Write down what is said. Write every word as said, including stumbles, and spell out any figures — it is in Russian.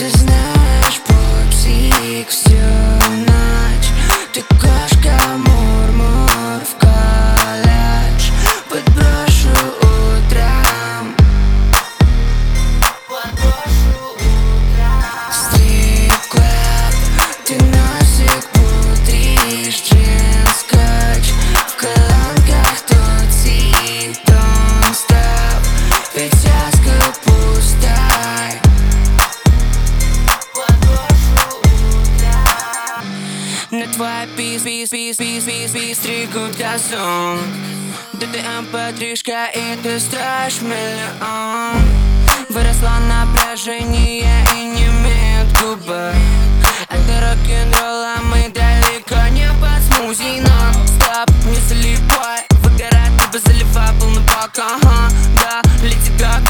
Ты знаешь, попсик, всю ночь. Ты кошка, мур-мур в колледж. Подброшу утром, подброшу утром. Стрип-клаб, ты носик пудришь, джинс-скотч. В колонках тот сит, don't stop. Ведь сказка пустая. На твой пис, пис, пис, пис, пис, пис, стригут газон. Да ты ампатришка и ты строишь миллион. Выросло напряжение и не имеет губы. Это рок-н-ролл, а мы далеко не под смузи. Но стоп, не заливай, выгорает, ты бы заливай полный бак, ага. Да, Леди Гага.